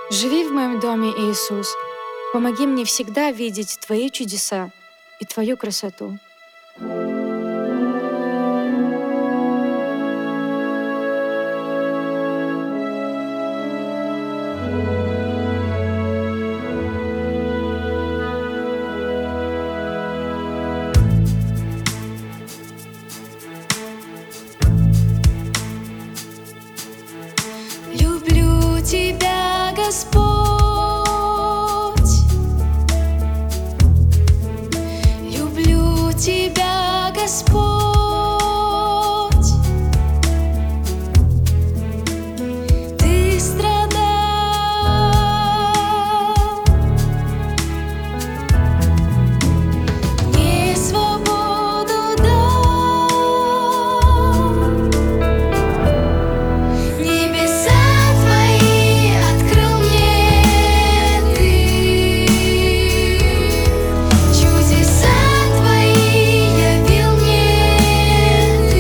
Живи в моем доме, Иисус. Помоги мне всегда видеть Твои чудеса и Твою красоту. Люблю Тебя, Господь. Люблю Тебя, Господь. Ты страдал, мне свободу дал. Небеса Твои открыл мне Ты, чудеса Твои явил мне Ты.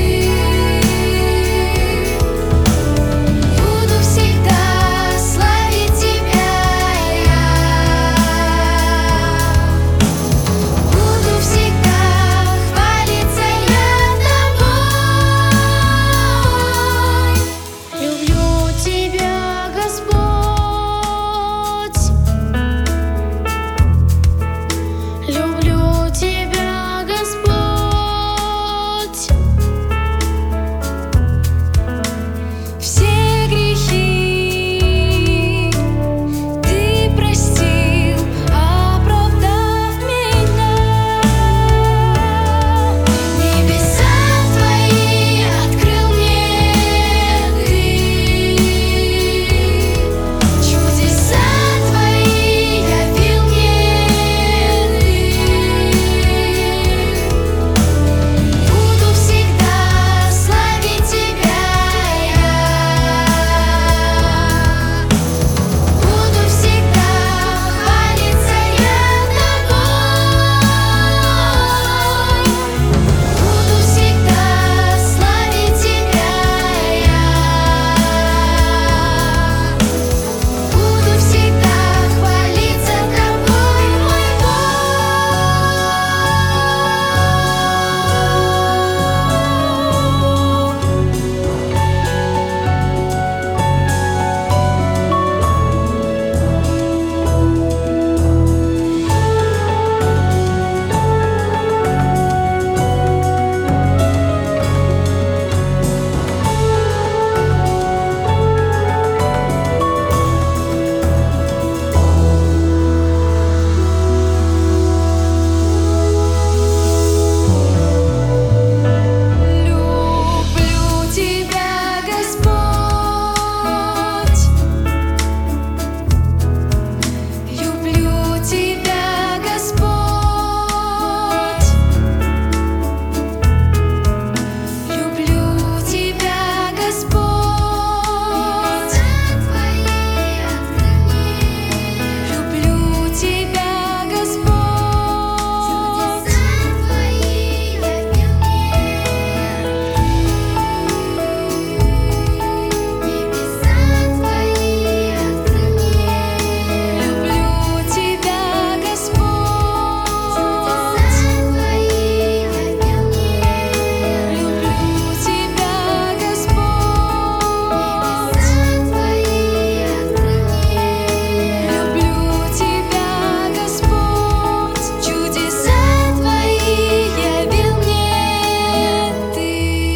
Буду всегда славить Тебя я, буду всегда хвалиться я Тобой. Люблю Тебя, Господь. Люблю Тебя, Господь. Все грехи Ты простил, оправдав меня. Небеса Твои открыл мне Ты, чудеса Твои явил мне Ты. Буду всегда славить Тебя я, буду всегда хвалиться я Тобой. Буду всегда славить Тебя я, буду всегда хвалиться Тобой, мой люблю Тебя, Господь. Люблю Тебя, Господь. Люблю Тебя, Господь. Люблю Тебя, Господь. Люблю Тебя, Господь. Люблю Тебя, Господь. Люблю Тебя, Господь. Чудеса Твои явил мне Ты.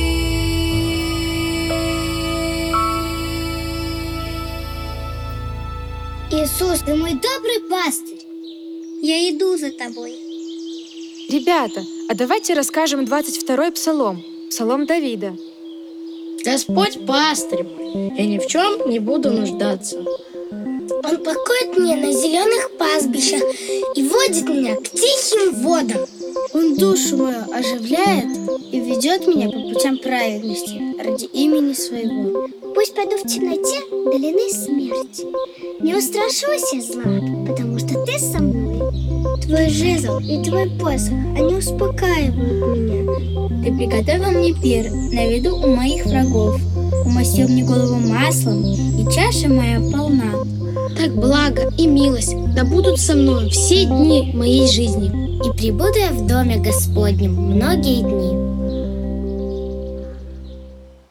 Иисус, Ты мой добрый пастырь. Я иду за Тобой. Ребята, а давайте расскажем 22-й псалом, псалом Давида. Господь пастырь мой, я ни в чем не буду нуждаться. Он покоит меня на зеленых пастбищах и водит меня к тихим водам. Он душу мою оживляет и ведет меня по путям праведности ради имени Своего. Пусть пойду в темноте долины смерти. Не устрашусь я зла, потому что Ты со мной. Твой жезл и Твой посох, они успокаивают меня. Ты приготовил мне пир на виду у моих врагов. умастил мне голову маслом, и чаша моя полна. Так благо и милость да будут со мной все дни моей жизни. И пребуду я в доме Господнем многие дни.